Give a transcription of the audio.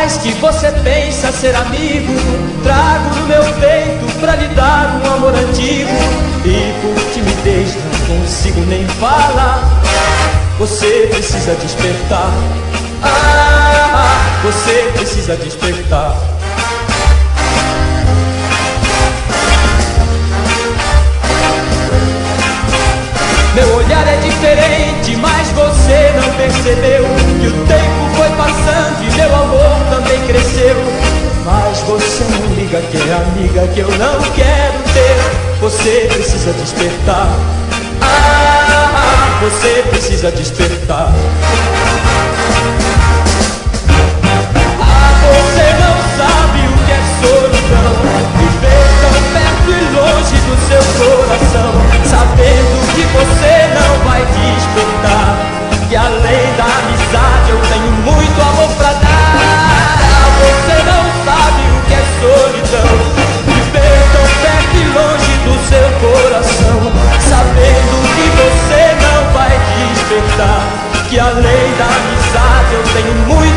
que você pensa ser amigo, trago no meu peito pra lhe dar um amor antigo. E por timidez não consigo nem falar. Você precisa despertar. Você precisa despertar. Meu olhar é diferente, mas você não percebeu que o tempo foi passando e meu amor também cresceu. Mas você não liga que é amiga que eu não quero ter. Você precisa despertar. Você precisa despertar. Você não sabe o que é solidão, viver tão perto e longe do seu coração, sabendo que você não vai despertar, que além da amizade eu tenho muito amor pra dar. Você não sabe o que é solidão, viver tão perto e longe do seu coração, sabendo que você não vai despertar, que além da amizade eu tenho muito